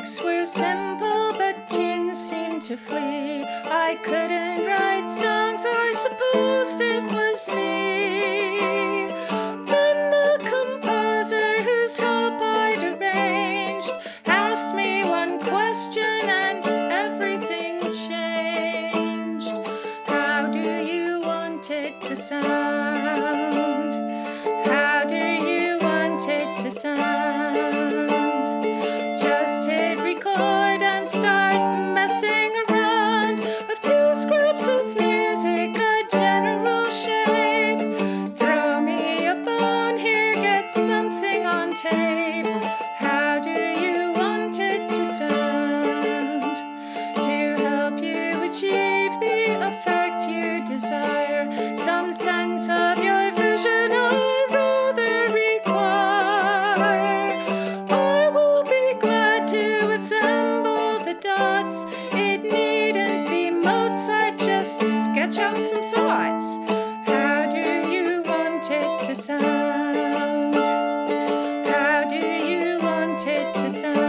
lyrics were simple, but tunes seemed to flee. I couldn't write songs, I supposed it was me. Then the composer, whose help I'd arranged, asked me one question and everything changed. How do you want it to sound? How do you want it to sound? Just hit record and start messing around. A few scraps of music, a general shape. Throw me a bone here, get something on tape. How do you want it to sound? To help you achieve the effect you desire, some sense of your vision I rather require. I will be glad to assemble the dots. It needn't be Mozart, just sketch out some thoughts. How do you want it to sound? How do you want it to sound?